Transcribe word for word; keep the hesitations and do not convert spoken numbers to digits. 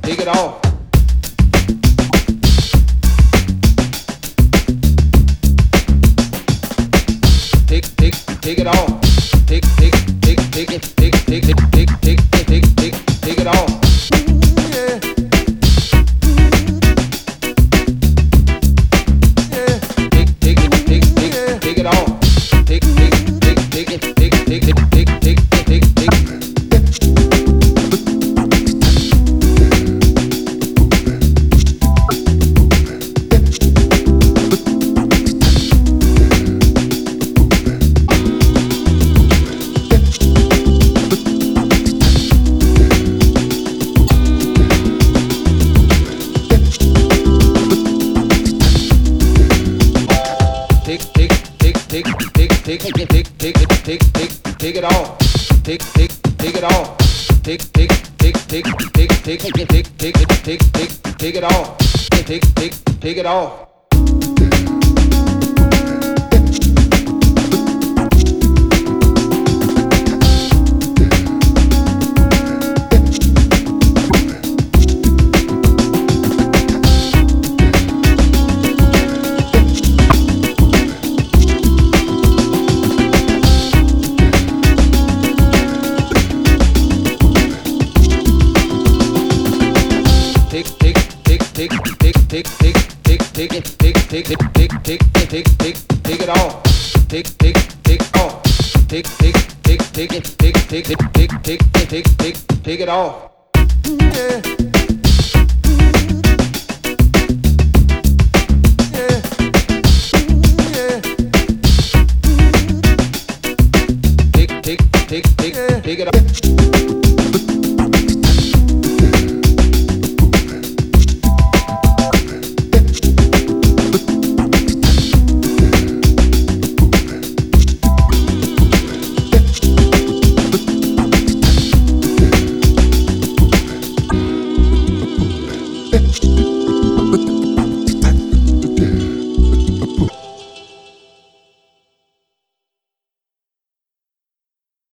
take it off. Take, take, take it off. Take, take, take, take it, take, take, take, take, take, take, take, take it off. Yeah. Yeah. Take, take it, take, take, take it off. Take, take, take, take it, take, take, take, take, take, take, take. Take, take, take, take, take, take, take, take, take, take it off. Take, take, take it off. Take, take, take, take, take, take, take, take, take, take, take, take it off. Take, take, take it off. Take, take, take, take, take, take, take, take, take it, take, take, take, take, take, take, take, take it off. Take, take, take off. Take, take, take, take it, take, take, take, take, take, take, take, take it off. Yeah. Yeah. Yeah. Take, take, take, take, take it off.